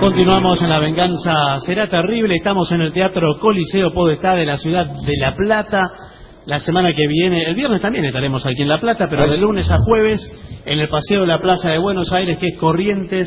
Continuamos en La Venganza Será Terrible. Estamos en el Teatro Coliseo Podestá de la ciudad de La Plata. La semana que viene, el viernes también estaremos aquí en La Plata, pero de lunes a jueves en el Paseo de la Plaza de Buenos Aires, que es Corrientes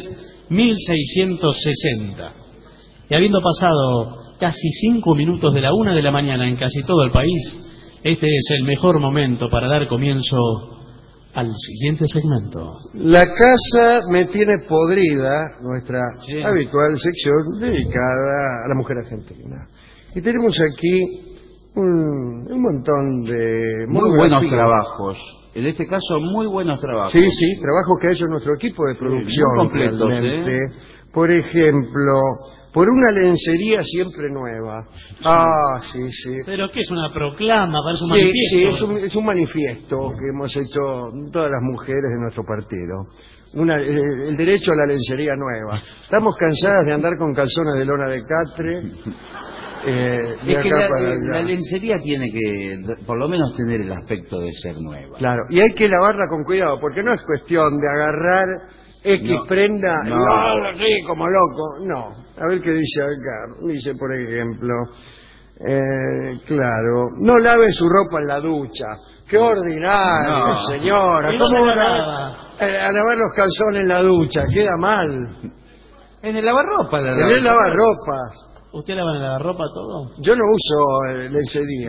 1660. Y habiendo pasado casi 5 minutos de la 1 de la mañana en casi todo el país, este es el mejor momento para dar comienzo al siguiente segmento. La casa me tiene podrida, nuestra habitual sección dedicada a la mujer argentina. Y tenemos aquí un montón de muy buenos trabajos. En este caso, muy buenos trabajos. Sí, sí, trabajos que ha hecho nuestro equipo de producción. Muy completos, realmente. Por ejemplo, por una lencería siempre nueva. Ah, sí, sí. ¿Pero qué es una proclama? ¿Parece un manifiesto? Sí, es un manifiesto que hemos hecho todas las mujeres de nuestro partido. El derecho a la lencería nueva. Estamos cansadas de andar con calzones de lona de catre. Es que la lencería tiene que, por lo menos, tener el aspecto de ser nueva. Claro, y hay que lavarla con cuidado, porque no es cuestión de agarrar X prenda y así como loco. No, a ver qué dice acá. Dice, por ejemplo, claro, no lave su ropa en la ducha. ¡Qué ordinario, señora! ¿Cómo va a lavar los calzones en la ducha? Queda mal. En el lavarropa. En el lavarropas. ¿Usted lava en la ropa todo? Yo no uso lencería.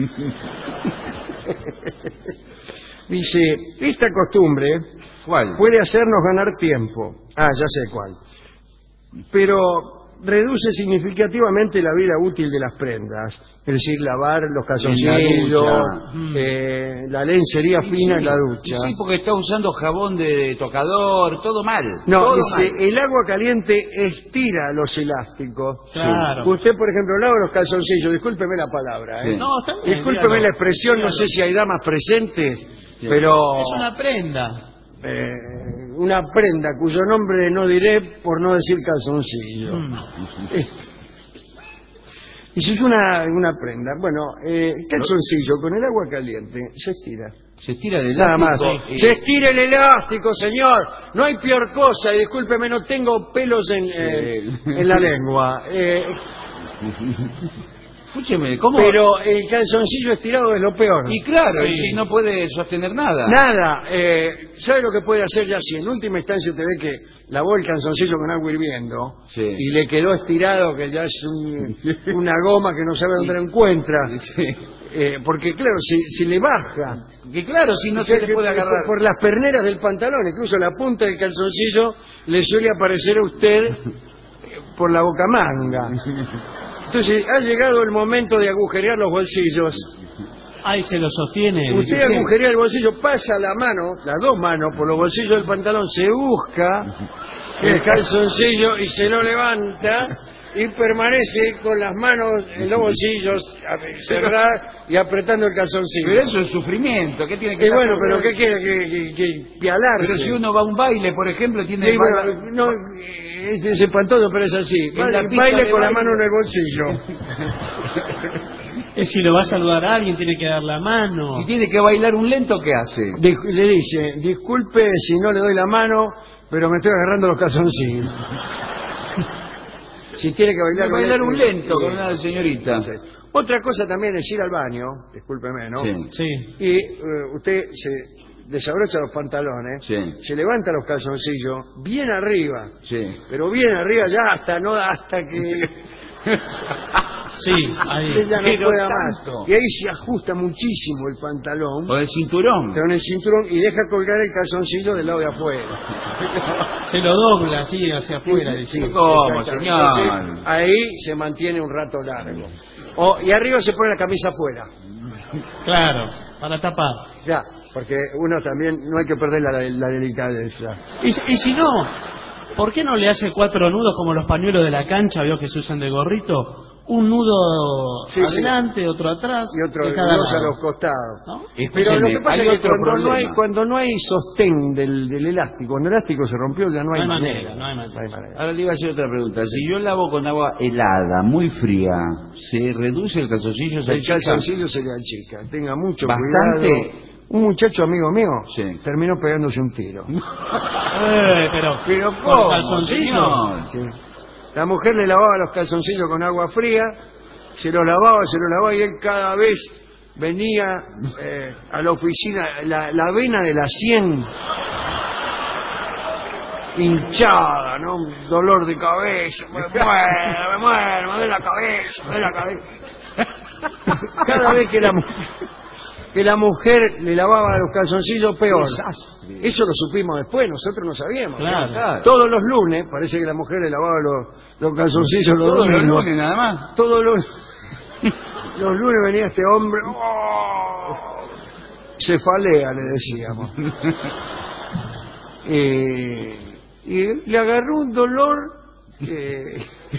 Dice, esta costumbre puede hacernos ganar tiempo. Ah, ya sé cuál. Pero reduce significativamente la vida útil de las prendas. Es decir, lavar los calzoncillos, la lencería fina en la ducha. Sí, porque está usando jabón de tocador, todo mal. No, todo dice, mal. el agua caliente estira los elásticos. Claro. Usted, por ejemplo, lava los calzoncillos, discúlpeme la palabra, No, está bien, discúlpeme la expresión, no sé si hay damas presentes, pero... Es una prenda. Una prenda cuyo nombre no diré por no decir calzoncillo. Y si es una prenda, bueno, calzoncillo con el agua caliente se estira. Se estira el Nada más. elástico. Se estira el elástico, señor. No hay peor cosa. Y discúlpeme, no tengo pelos en la lengua. Escúcheme, ¿cómo? Pero el calzoncillo estirado es lo peor. Y claro, y si no puede sostener nada. Nada. ¿Sabe lo que puede hacer ya? Si en última instancia usted ve que lavó el calzoncillo con agua hirviendo y le quedó estirado, que ya es una goma que no sabe dónde la encuentra. Porque claro, si le baja, que claro, si no se le puede agarrar por las perneras del pantalón, incluso la punta del calzoncillo le suele aparecer a usted por la bocamanga. Entonces ha llegado el momento de agujerear los bolsillos. Ahí se lo sostiene. Usted agujerea el bolsillo, pasa la mano, las dos manos por los bolsillos del pantalón, se busca el calzoncillo y se lo levanta y permanece con las manos en los bolsillos, cerrar y apretando el calzoncillo. Pero eso es sufrimiento. ¿Qué tiene que Y bueno, pero ¿qué quiere? Que pialarse. Pero si uno va a un baile, por ejemplo, tiene sí, bueno, no, es espantoso, pero es así. Baile con la mano en el bolsillo. Es si lo va a saludar a alguien, tiene que dar la mano. Si tiene que bailar un lento, ¿qué hace? Le dice, disculpe si no le doy la mano, pero me estoy agarrando los calzoncillos. Si tiene que bailar un lento con una señorita. Sí. Otra cosa también es ir al baño, discúlpeme, ¿no? Sí. Y usted se desabrocha los pantalones, se levanta los calzoncillos bien arriba, pero bien arriba ya hasta que ahí ella no pueda más. Y ahí se ajusta muchísimo el pantalón con el cinturón, y deja colgar el calzoncillo del lado de afuera. Se lo dobla así hacia afuera. ¿Cómo, señor? Entonces, ahí se mantiene un rato largo. Y arriba se pone la camisa afuera. Claro, para tapar. Ya, porque uno también no hay que perder la delicadeza. Y si no, ¿por qué no le hace 4 nudos como los pañuelos de la cancha, veo que se usan de gorrito? Un nudo adelante, otro atrás y otro de cada lado. A los costados, ¿no? Pero lo que pasa es que cuando no hay sostén del elástico, cuando el elástico se rompió ya no hay manera. Ahora le iba a hacer otra pregunta. Si yo lavo con agua helada, muy fría, ¿se reduce el calzoncillo? El calzoncillo se le achica. Tenga mucho bastante cuidado. Un muchacho amigo mío terminó pegándose un tiro. Pero ¿cómo? calzoncillo. Sí. La mujer le lavaba los calzoncillos con agua fría, se los lavaba y él cada vez venía a la oficina, la vena de la sien hinchada, ¿no? Un dolor de cabeza, me muero, me duele la cabeza. Cada vez que la mujer le lavaba los calzoncillos, peor. Eso lo supimos después, nosotros no sabíamos. Claro. Todos los lunes, parece que la mujer le lavaba los calzoncillos los Todos los domingos. lunes nada más. Todos los lunes venía este hombre, cefalea, le decíamos. Y le agarró un dolor que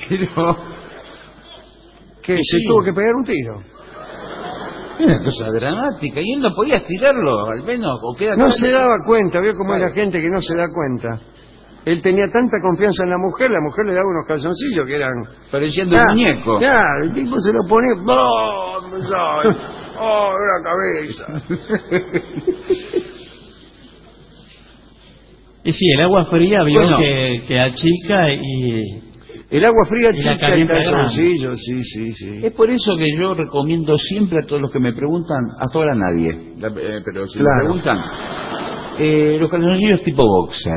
se tuvo que pegar un tiro. Una cosa dramática. Y él no podía estirarlo, al menos, o queda... No se daba cuenta, vio cómo es la gente que no se da cuenta. Él tenía tanta confianza en la mujer le daba unos calzoncillos que eran... pareciendo un muñeco. Claro, el tipo se lo ponía... ¡Oh, la cabeza! Y sí, el agua fría vio que achica y... El agua fría chica el calienta calzoncillo, sí. Es por eso que yo recomiendo siempre a todos los que me preguntan, hasta ahora nadie, pero si me preguntan, los calzoncillos tipo boxer.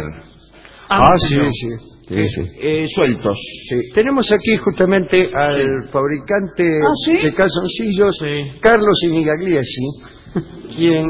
Sí. Sueltos. Sí. Tenemos aquí justamente al fabricante de calzoncillos, Carlos Inigagliesi, quien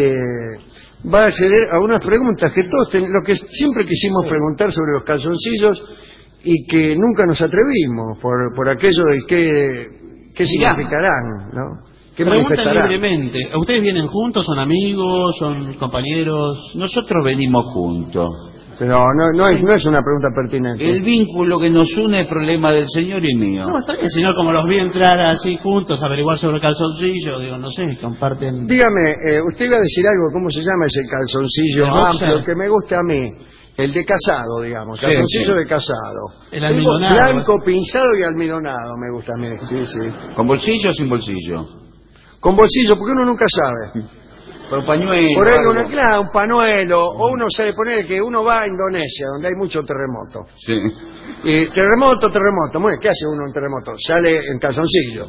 va a acceder a unas preguntas que todos lo que siempre quisimos preguntar sobre los calzoncillos y que nunca nos atrevimos por aquello de qué significarán, ¿no? ¿Qué preguntan libremente? ¿Ustedes vienen juntos? ¿Son amigos? ¿Son compañeros? Nosotros venimos juntos. Pero no es una pregunta pertinente. El vínculo que nos une es problema del señor y mío. No, está bien, señor, como los vi entrar así juntos, averiguar sobre el calzoncillo, digo, no sé, comparten... Dígame, usted iba a decir algo, ¿cómo se llama ese calzoncillo amplio que me gusta a mí? El de casado, digamos, calzoncillo de casado. El almidonado. Blanco, pinzado y almidonado me gusta a mí, sí. ¿Con bolsillo o sin bolsillo? Con bolsillo, porque uno nunca sabe. Con pañuelo. Por ahí un pañuelo, o uno sabe poner que uno va a Indonesia, donde hay mucho terremoto. Sí. Y terremoto. Bueno, ¿qué hace uno en terremoto? Sale en calzoncillo.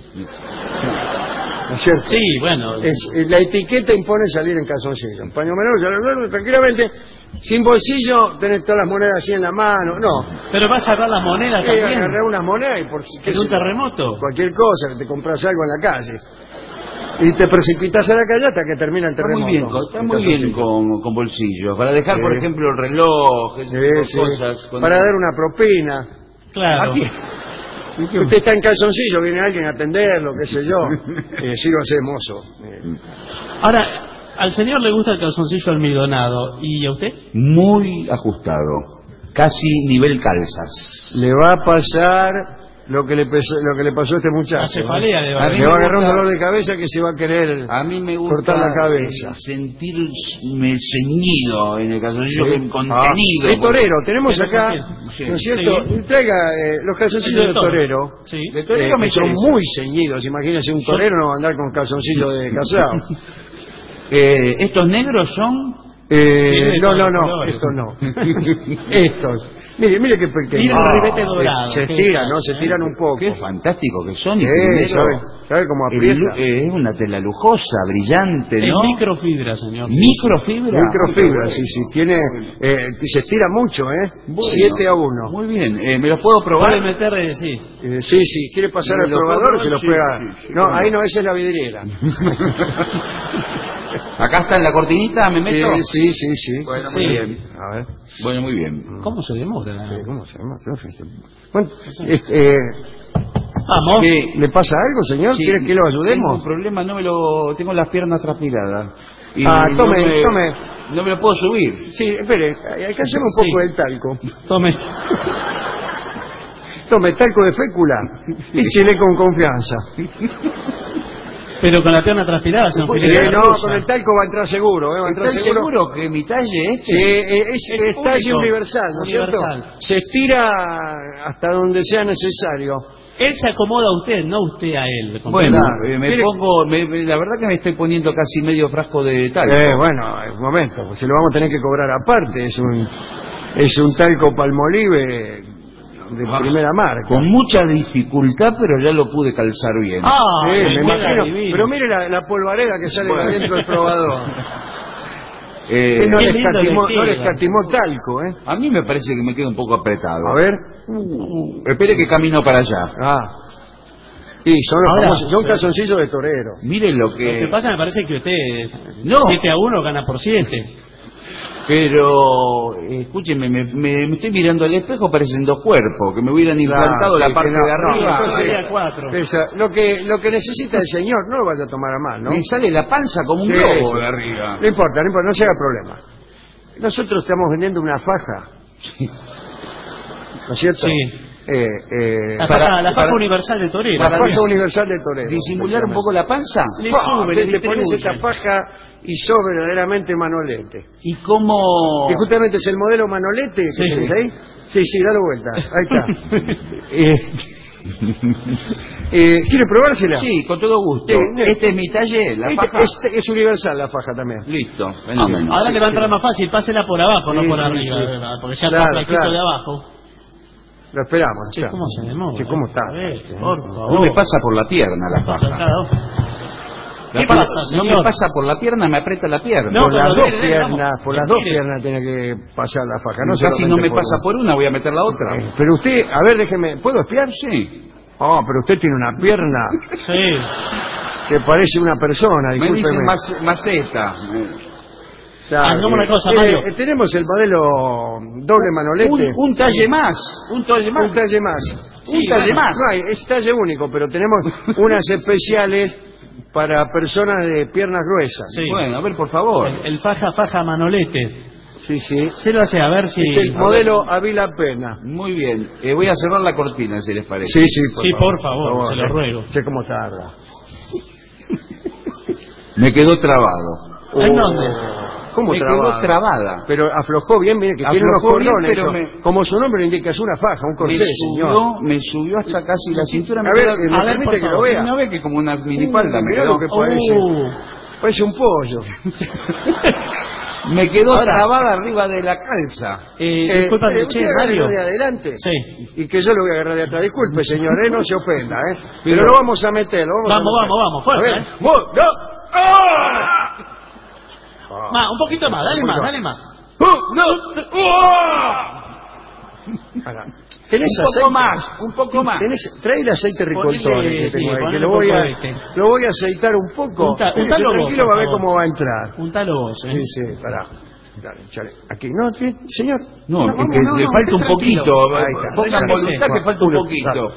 ¿No es cierto? Sí, bueno. La etiqueta impone salir en calzoncillo. En paño menor, tranquilamente, sin bolsillo, tenés todas las monedas así en la mano. No. Pero vas a agarrar las monedas también. Agarrar unas monedas y por en un terremoto. Cualquier cosa, que te compras algo en la calle. Y te precipitas a la calle hasta que termina el terremoto. Está muy bien con bolsillos. Para dejar, por ejemplo, el reloj, cosas. Para dar una propina. Claro. Usted está en calzoncillo, viene alguien a atenderlo, qué sé yo. Sírvase de mozo. Ahora, al señor le gusta el calzoncillo almidonado. ¿Y a usted? Muy ajustado. Casi nivel calzas. Le va a pasar lo que le pasó a este muchacho. La cefalea le va a agarrar un dolor de cabeza que se va a querer a mí me gusta cortar la cabeza. Sentirme ceñido en el calzoncillo, contenido. De torero, tenemos acá, ¿no es cierto? Traiga los calzoncillos de torero. Sí. De torero que son muy ceñidos. Imagínese, un torero no va a andar con calzoncillos de casado. ¿Estos negros son? No, estos no. Estos. Mire qué pequeño. Mira el ribete dorado. Se estiran, ¿no? Se estiran un poco. Qué fantástico que son. ¿Sabe cómo aprieta? Es una tela lujosa, brillante, ¿no? Es microfibra, señor. ¿Microfibra? Microfibra, sí. Tiene, se estira mucho, Bueno, 7-1. Muy bien. ¿Me los puedo probar? Puede meter, sí. Sí. ¿Quiere pasar al probador? Se los prueba. No, ahí no, esa es la vidriera. Acá está en la cortinita, ¿me meto? Sí. Bueno, muy bien. A ver. Bueno, muy bien. ¿Cómo se demora? ¿Cómo se demora? Bueno, vamos. ¿Le pasa algo, señor? Sí, ¿Quiere que lo ayudemos? Tengo un problema, tengo las piernas transpiradas. Y tome. No me lo puedo subir. Sí, espere, alcancemos un poco de talco. Tome talco de fécula y chile con confianza. Pero con la pierna transpirada se con el talco va a entrar seguro. Va a entrar seguro que mi talle Sí, es talle universal, ¿no es cierto? Se estira hasta donde sea necesario. Él se acomoda a usted, no usted a él. Bueno, la verdad que me estoy poniendo casi medio frasco de talco. Bueno, un momento, pues se lo vamos a tener que cobrar aparte. Es un talco Palmolive de primera marca. Con mucha dificultad, pero ya lo pude calzar bien. Sí, me imagino. divino. Pero mire la polvareda que sale de adentro del probador. No Eh, le Qué lindo escatimó, le no le queda. escatimó talco, ¿eh? a mí me parece que me queda un poco apretado. A ver. Espere que camino para allá. Y son los Ahora, famosos, son calzoncillos de torero. Mire lo Lo que que... pasa me parece que usted No. 7-1 gana por 7. Pero, escúcheme, me estoy mirando al espejo, parecen dos cuerpos, que me hubieran implantado la que parte no, de arriba. entonces, Sería 4. lo que necesita el señor, no lo vaya a tomar a mal, ¿no? Me sale la panza como un Sí, globo sí. de arriba. No importa, no se haga problema. Nosotros estamos vendiendo una faja. ¿No es cierto? Sí. La La faja universal de torero. para faja universal de torero. ¿Disimular un poco la panza? Le sube, le te pones distribuye. esta faja y sos verdaderamente Manolete. ¿Y cómo...? Que justamente es el modelo Manolete que Sí. tenés ahí. Sí, dale vuelta. Ahí está. ¿Quiere probársela? Sí, con todo gusto. Sí, Este es mi talle, la faja. Es universal la faja también. Listo, fenómeno. Ahora Sí, le va a entrar sí. más fácil, pásela por abajo, Sí, no por sí, arriba, sí. ¿verdad? Porque ya Claro, está flaquito claro. de abajo. Lo esperamos. Che, ¿cómo se demora? Che, ¿cómo está? A ver, por favor. No me pasa por la pierna la faja. ¿Qué La pasa, no señor? me pasa por la pierna, me aprieta la pierna. No, Por pero las dele, dos dele, piernas, vamos. por las dos Mire. piernas tiene que pasar la faja. No Casi no solamente me pasa una. por una, voy a meter la otra. Pero usted, a ver, déjeme, ¿puedo espiar? Sí. Pero usted tiene una pierna Sí. que parece una persona, Me dicen discúlpeme. maceta. Claro, Hagamos una cosa, Mario. tenemos el modelo doble manolete. Un talle más. Un talle más. Un talle más. Sí, un talle bueno. más. No hay, es talle único, pero tenemos unas especiales para personas de piernas gruesas. Sí. Bueno, a ver, por favor. El faja manolete. Sí, sí. Se lo hace a ver si... El modelo Avila Pena. Muy bien. Voy a cerrar la cortina, si les parece. Sí, sí, Sí, por favor, se lo ruego. Sé cómo tarda. Me quedó trabado. ¿En dónde? ¿Cómo Me trabada? quedó trabada. Pero aflojó bien, mire que tiene unos Aflojó bien, cordones. pero eso. Como su nombre lo indica, es una faja, un corsé, señor. Me subió hasta casi la cintura. A ver, a ver, permite por que lo favor. vea. ¿No ve que como una minifalda me Mirá quedó? lo que parece. Parece un pollo. Me quedó Ahora- trabada arriba de la calza. Discúlpame, usted che, agárrelo Mario. de adelante. Sí. Y que yo lo voy a agarrar de atrás. Disculpe, señor, no se ofenda, ¿eh? Pero Pero- lo vamos a meter, lo vamos a meter. Vamos, fuerte, A ver, ¿eh? vos, no. ¡Ah! Más, un poquito más, dale Un más, poquito dale más. ¿Tenés Un poco aceite? más, un poco más. Trae el aceite ricoltone Ponele, que tengo sí, ahí, que ponele lo un voy poco a, de este. lo voy a aceitar un poco. Untalo vos, Tranquilo, por va a ver favor. cómo va a entrar. Juntalo vos, Sí, sí, pará. Dale, échale. Aquí, no, ¿qué? Señor. No, es vamos, que no, le no, falta un tranquilo. poquito. Ahí está. Pongan Relájese. voluntad que falta un Uno, poquito.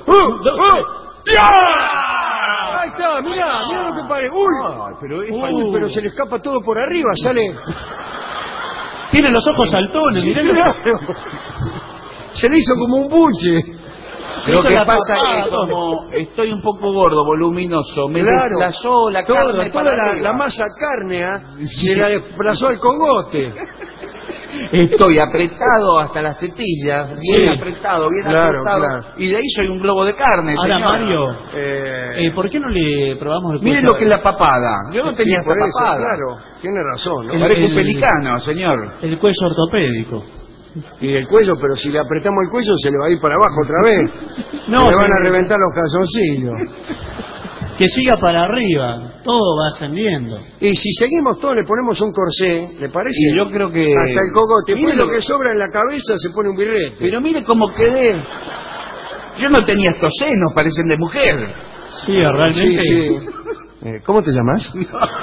Ahí está, mirá lo que parece. Uy, Pero es Uy, pero se le escapa todo por arriba, sale. Tiene los ojos saltones, mirá. Claro. Se le hizo como un buche. Lo Hizo que la pasa papada, es que como estoy un poco gordo, voluminoso, me Claro. desplazó la carne Toda para la arriba. masa cárnea se la desplazó al cogote. Estoy apretado hasta las tetillas, bien Sí. apretado, bien Claro, apretado. claro. Y de ahí soy un globo de carne, Ahora, señor. Mario, ¿por qué no le probamos el Miren cuello? lo que es la papada. Yo no tenía Sí, por esta eso, papada. claro. Tiene razón, ¿no? Parece un El- pelicano, señor. El cuello ortopédico. Y el cuello, pero si le apretamos el cuello se le va a ir para abajo otra vez. No, le van a señor. reventar los calzoncillos. Que siga para arriba, todo va ascendiendo. Y si seguimos todo, le ponemos un corsé, ¿le parece? Y yo creo que... Hasta el cogote. Mire Después lo que sobra en la cabeza se pone un birrete. Pero mire cómo quedé. Yo no tenía estos senos, parecen de mujer. Sí, realmente. Sí, sí. ¿Cómo te llamas?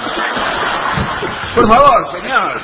Por favor, señor.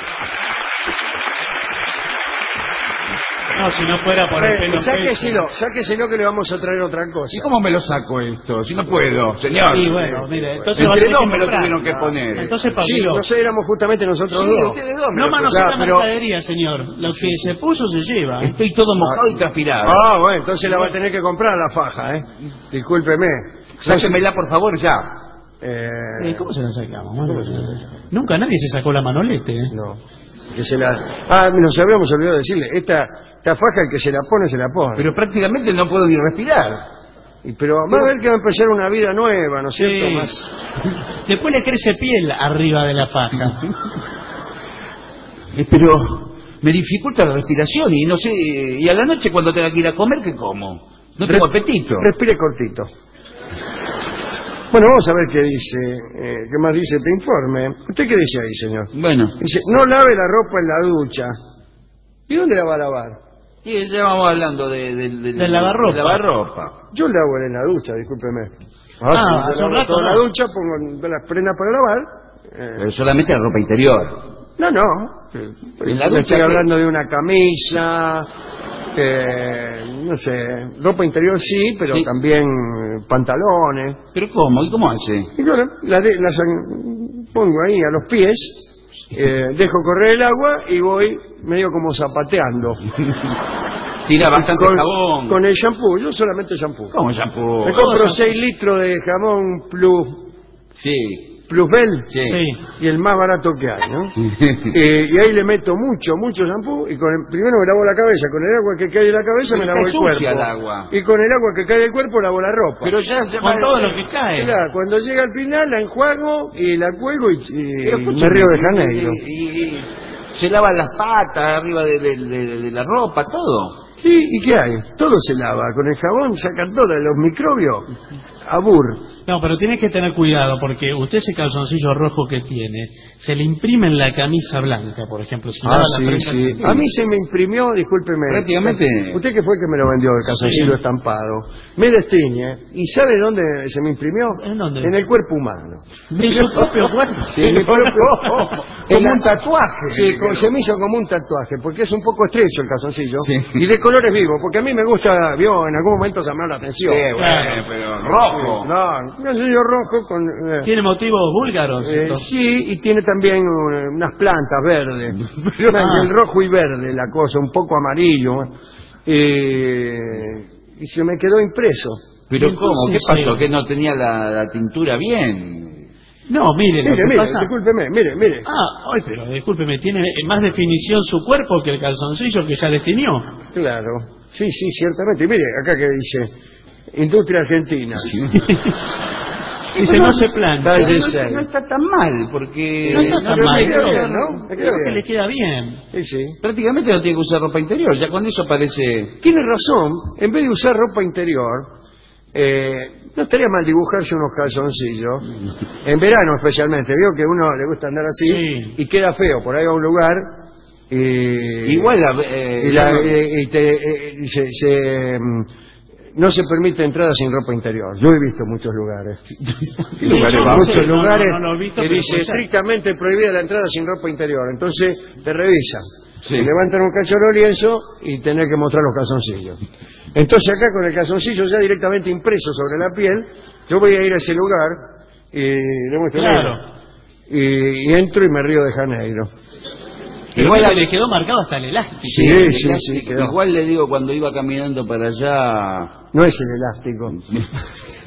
No, si no fuera por el pelo. Sáqueselo que le vamos a traer otra cosa. ¿Y cómo me lo saco esto? Si no puedo, señor. Y bueno, mire, entonces va a Entre tener dos que me lo comprar. tuvieron que poner. Entonces, Sí, Pablo, no sé, éramos justamente nosotros Sí, dos. ustedes dos me no lo manosea Claro, pero- mercadería, señor. Lo que se puso se lleva. Estoy todo mojado y transpirado. Ah, bueno, entonces la va a tener que comprar la faja, ¿eh? Discúlpeme. Sáquemela, por favor, ya. ¿Cómo se la sacamos? Nunca nadie se sacó la manolete, ¿eh? No. Que se la... nos habíamos olvidado decirle. Esta faja, el que se la pone. Pero prácticamente no puedo ni respirar. Pero va a ver que va a empezar una vida nueva, ¿no es cierto? Sí. Más... Después le crece piel arriba de la faja. Pero me dificulta la respiración y no sé, y a la noche cuando tenga que ir a comer, ¿qué como? No tengo apetito. Respire cortito. Bueno, vamos a ver qué dice, qué más dice este informe. ¿Usted qué dice ahí, señor? Bueno. Dice, no lave la ropa en la ducha. ¿Y dónde la va a lavar? Y ya vamos hablando del lavarropa. lavarropa. Yo lavo en la ducha, discúlpeme. Hace yo un lavo rato toda no. la ducha, pongo las prendas para lavar. Pero solamente la ropa interior. No. En la Le ducha, estoy ¿qué? hablando de una camisa, no sé, ropa interior sí, pero Sí. también pantalones. ¿Pero cómo? ¿Y cómo hace? Y bueno, las pongo ahí a los pies, dejo correr el agua y voy medio como zapateando. Tira bastante jabón. Con el shampoo, yo solamente shampoo. ¿Cómo shampoo? Me compro 6 litros de jamón Sí. Plusbel Sí. y el más barato que hay, ¿no? Y ahí le meto mucho shampoo y primero me lavo la cabeza, con el agua que cae de la cabeza me Pero lavo está el cuerpo. sucia el agua. Y con el agua que cae del cuerpo lavo la ropa. Pero ya se Con todo lo que cae. Mirá, cuando llega al final la enjuago y la cuelgo y Pero me escúchame, río de Janeiro. Y se lavan las patas arriba de la ropa, todo. Sí, ¿y qué hay? Todo se lava. Con el jabón sacan todos los microbios. Abur. No, pero tiene que tener cuidado porque usted ese calzoncillo rojo que tiene se le imprime en la camisa blanca, por ejemplo. Si lava la prenda- Sí. A mí se me imprimió, discúlpeme. Prácticamente. Usted que fue el que me lo vendió, el calzoncillo estampado. Me destiñe. ¿Y sabe dónde se me imprimió? ¿En dónde? En el cuerpo humano. En su propio cuerpo. Sí, en mi propio... Como un tatuaje. Sí, se me hizo como un tatuaje, porque es un poco estrecho el calzoncillo. Sí. Y de colores vivos, porque a mí me gusta, vio, en algún momento llamar la atención. Bueno, pero rojo. No, un calzoncillo rojo con... Tiene motivos búlgaros. sí, y tiene también unas plantas verdes. El rojo y verde, la cosa, un poco amarillo. Y se me quedó impreso. Pero Entonces, ¿cómo? ¿Qué pasó? ¿Que no tenía la tintura bien? No, mire, lo que Mire, pasa... discúlpeme, mire. Ay, pero discúlpeme, tiene más definición su cuerpo que el calzoncillo que ya definió. Claro, sí, ciertamente. Mire, acá que dice, Industria Argentina. Dice, no se plancha. Talle No 6. está tan mal, porque... No está tan no, mal, le queda creo. bien, ¿no? Le queda Creo que bien. le queda bien. Sí. Prácticamente no tiene que usar ropa interior, ya con eso parece... Tiene razón, en vez de usar ropa interior, no estaría mal dibujarse unos calzoncillos, en verano especialmente, veo que a uno le gusta andar así Sí. y queda feo, por ahí a un lugar Igual no se permite entrada sin ropa interior. Yo he visto muchos lugares. Muchos lugares no lo he visto, que pero dice puede ser. estrictamente prohibida la entrada sin ropa interior. Entonces te revisan. Sí. Te levantan un cachorro lienzo y tenés que mostrar los calzoncillos. Entonces acá con el calzoncillo ya directamente impreso sobre la piel, yo voy a ir a ese lugar y le muestro. Claro. Y entro y me río de Janeiro. Igual le quedó marcado hasta el elástico. Sí, quedó. Igual le digo, cuando iba caminando para allá... No es el elástico.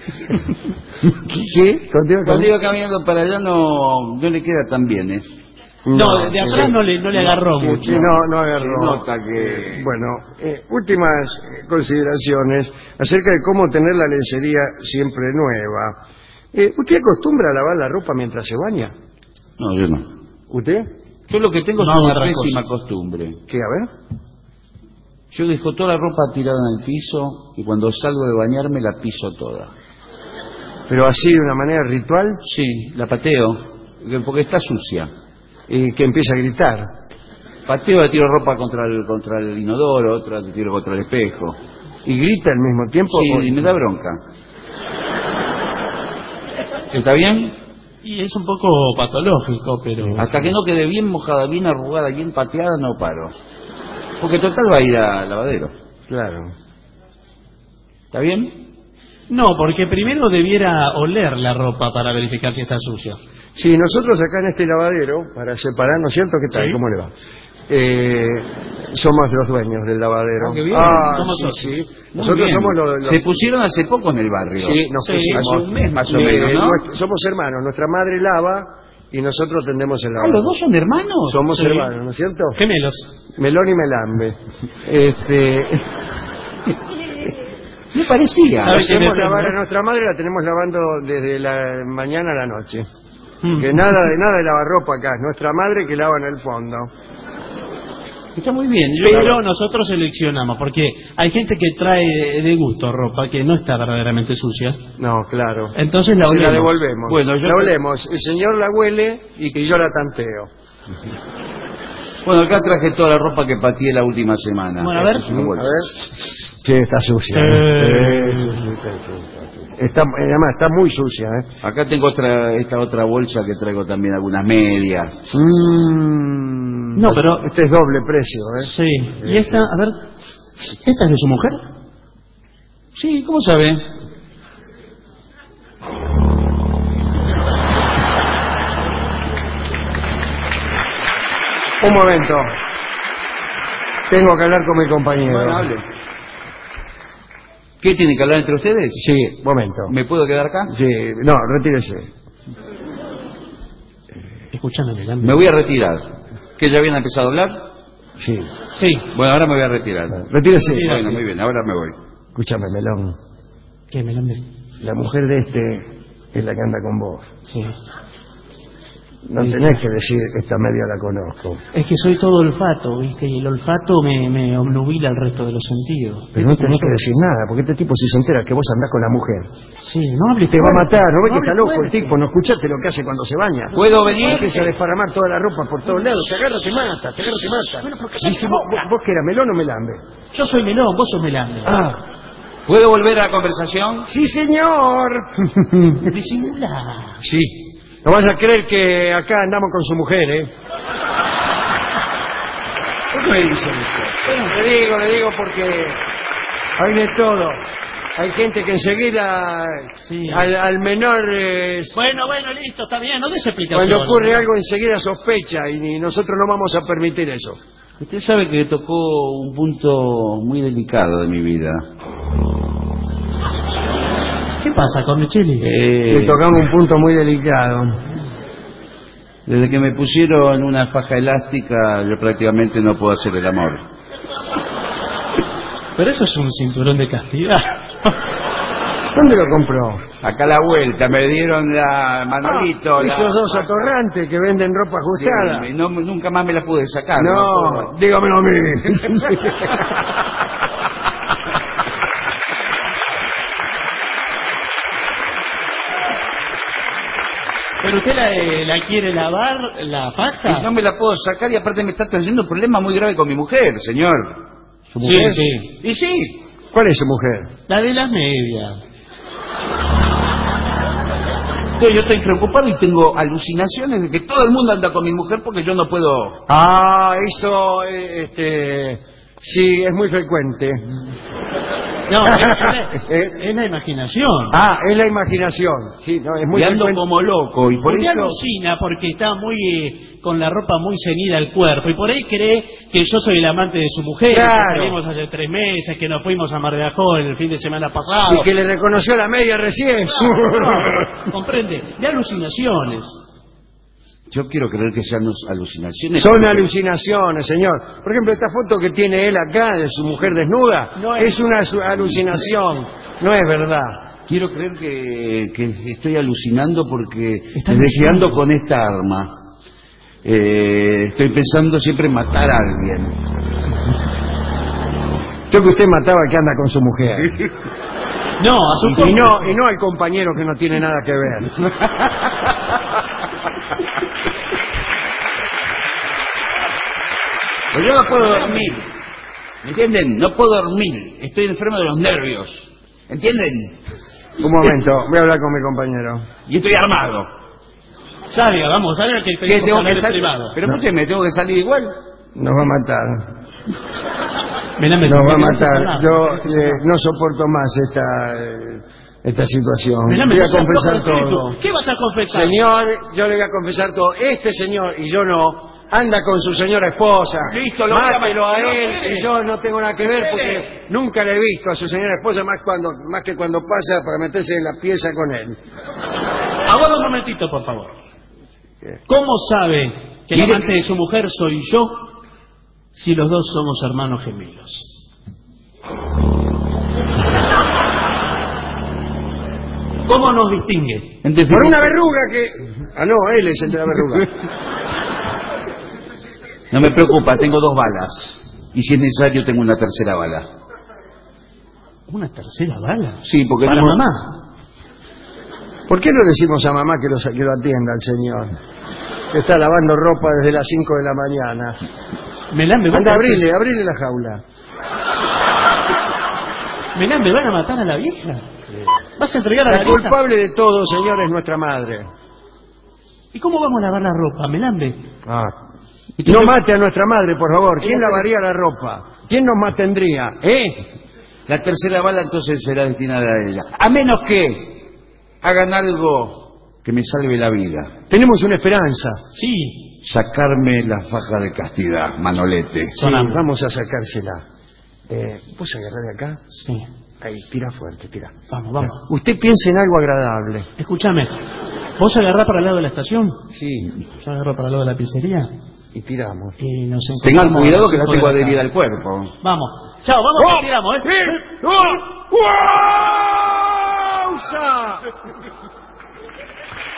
¿Qué? Cuando iba caminando para allá no le queda tan bien, ¿eh? No, de atrás no le agarró mucho. No agarró. Se nota que... Bueno, últimas consideraciones acerca de cómo tener la lencería siempre nueva. ¿Usted acostumbra a lavar la ropa mientras se baña? No, yo no. ¿Usted? Yo lo que tengo No, es una otra pésima cosa. costumbre. ¿Qué? A ver. Yo dejo toda la ropa tirada en el piso y cuando salgo de bañarme la piso toda. ¿Pero así de una manera ritual? Sí, la pateo, porque está sucia. Y que empieza a gritar. Pateo, le tiro ropa contra el inodoro, otra le tiro contra el espejo. ¿Y grita al mismo tiempo? Sí, y me da bronca. ¿Está bien? Y es un poco patológico, pero... Hasta que no quede bien mojada, bien arrugada, bien pateada, no paro. Porque total va a ir al lavadero. Claro. ¿Está bien? No, porque primero debiera oler la ropa para verificar si está sucia. Sí, nosotros acá en este lavadero, para separarnos, ¿cierto? ¿Qué tal? Sí. ¿Cómo le va? Somos los dueños del lavadero. Ah, qué bien. Somos sí, socios. sí. Muy Nosotros bien. somos los... Se pusieron hace poco en el barrio. Sí, nos Sí, pusimos. hace un mes más o menos, ¿no? Somos hermanos. Nuestra madre lava y nosotros tendemos el Ah, lavado. ¿los dos son hermanos? Somos Sí. hermanos, ¿no es cierto? Gemelos. Melón y Melambe. Me parecía. ¿Sabe quién Hacemos es lavar ese, a no? nuestra madre, la tenemos lavando desde la mañana a la noche. Mm. Que nada de lavarropa acá, es nuestra madre que lava en el fondo. Está muy bien. Pero nosotros seleccionamos, porque hay gente que trae de gusto ropa que no está verdaderamente sucia. No, claro. Entonces la Se la olemos. devolvemos. Bueno, la olemos. El señor la huele y yo la tanteo. Bueno, acá traje toda la ropa que pateé la última semana. Bueno, a ver. Esto es una bolsa. A ver. Sí, está sucia. Sí. Además, está muy sucia. Acá tengo esta otra bolsa que traigo también algunas medias. No, pero... Este es doble precio, Sí. ¿Y esta? A ver. ¿Esta es de su mujer? Sí, ¿cómo sabe? Un momento. Tengo que hablar con mi compañero. Bueno, hable. ¿Qué tiene que hablar entre ustedes? Sí, momento. ¿Me puedo quedar acá? Sí, no, retírese. Escúchame, Melán. Me voy a retirar. ¿Que ya habían empezado a hablar? Sí. Sí. Bueno, ahora me voy a retirar. Retírese. Bueno, muy bien, ahora me voy. Escúchame, Melón. ¿Qué, Melán? La mujer de este es la que anda con vos. Sí. No tenés que decir esta media la conozco. Es que soy todo olfato, ¿viste? Y el olfato me obnubila el resto de los sentidos. Pero no tenés que decir nada, porque este tipo si se entera que vos andás con la mujer, Sí, no hables. te va a matar. ¿No ves que está hables loco el fuerte. tipo? ¿No escuchaste lo que hace cuando se baña? ¿Puedo venir? Empieza a desparramar toda la ropa por todos lados. Te agarra, te mata, te agarra, te mata. Bueno, ¿por qué Dice, te boca? ¿vos que era melón o melambe? Yo soy Melón, vos sos Melán. ¿Puedo volver a la conversación? ¡Sí, señor! Disimula. Sí. No vas a creer que acá andamos con su mujer, ¿eh? ¿Por qué me dicen esto? Bueno, le digo porque hay de todo. Hay gente que enseguida Sí. al menor, Bueno, listo, está bien, no des explicación. cuando ocurre algo enseguida sospecha y nosotros no vamos a permitir eso. Usted sabe que tocó un punto muy delicado de mi vida. ¿Qué pasa con Micheli? Le tocamos un punto muy delicado. Desde que me pusieron una faja elástica, yo prácticamente no puedo hacer el amor. Pero eso es un cinturón de castidad. ¿Dónde lo compró? Acá a la vuelta, me dieron la Manolito. Esos dos atorrantes que venden ropa ajustada. Sí, nunca más me la pude sacar. No, dígamelo a mí. ¿Pero usted la quiere lavar, la faja? Y no me la puedo sacar y aparte me está trayendo un problema muy grave con mi mujer, señor. ¿Su mujer? Sí. Y sí. ¿Cuál es su mujer? La de las medias. Yo estoy preocupado y tengo alucinaciones de que todo el mundo anda con mi mujer porque yo no puedo... Eso, sí, es muy frecuente. No, es la imaginación. Es la imaginación. Sí, no, es muy Y ando frecuente. como loco y por Porque eso... alucina porque está muy con la ropa muy ceñida al cuerpo y por ahí cree que yo soy el amante de su mujer. Claro. Que salimos hace 3 meses, que nos fuimos a Mar de Ajó el fin de semana pasado. Y que le reconoció la media recién. Claro, comprende, de alucinaciones. Yo quiero creer que sean alucinaciones. Son alucinaciones, señor. Por ejemplo, esta foto que tiene él acá de su mujer desnuda No es una alucinación, no es verdad. Quiero creer que estoy alucinando porque Está desde que alucinando. ando con esta arma estoy pensando siempre en matar a alguien. Creo que usted mataba al que anda con su mujer. No, a su Y cómplice. no al compañero que no tiene nada que ver. Pues yo no puedo dormir. ¿Me entienden? No puedo dormir. Estoy enfermo de los nervios. ¿Entienden? Un momento, voy a hablar con mi compañero. Y estoy armado. Salga, vamos, salga que ¿Qué tenemos que tengo hablar que en salir? privado. Pero escúcheme, tengo que salir igual. Nos va a matar. Melán, Nos va a tenés que matar. hablar, Yo tenés que hablar. no soporto más esta situación. Melán, Voy a me pasa confesar loco el espíritu. todo. ¿Qué vas a confesar? Señor, yo le voy a confesar todo. Este señor, y yo no, anda con su señora esposa. Listo, lo voy a Mátelo a matar. No, él, espere. y yo no tengo nada que ver porque Espere. nunca le he visto a su señora esposa más que cuando pasa para meterse en la pieza con él. Aguarda un momentito, por favor. ¿Cómo sabe que el Mire amante de su mujer soy yo si los dos somos hermanos gemelos? ¿Cómo nos distingue? En Por definitiva- una verruga que... Ah, no, él es el de la verruga. No me preocupa, tengo 2 balas. Y si es necesario, tengo una tercera bala. ¿Una tercera bala? Sí, porque... ¿Para no... mamá? ¿Por qué no le decimos a mamá que lo atienda al señor? Que está lavando ropa desde las 5 de la mañana. Melambe, anda, abrile la jaula. Melambe, ¿van a matar a la vieja? ¿Vas a entregar a la La vieja? culpable de todo, señor, es nuestra madre. ¿Y cómo vamos a lavar la ropa, Melambe? No mate a nuestra madre, por favor. ¿Quién lavaría la ropa? ¿Quién nos mantendría? La tercera bala entonces será destinada a ella. A menos que hagan algo que me salve la vida. Tenemos una esperanza. Sí. Sacarme la faja de castidad, Manolete. Sí, vamos a sacársela. ¿Vos agarrás de acá? Sí. Ahí, tira fuerte, tira. Vamos. Usted piense en algo agradable. Escúchame, ¿vos agarrás para el lado de la estación? Sí. Yo agarro para el lado de la pizzería. Y tiramos. Y nos Tengan encontramos cuidado a las que la 5 tengo de la adherida tarde. al cuerpo. Vamos. Chao, vamos que tiramos, ¡Pausa!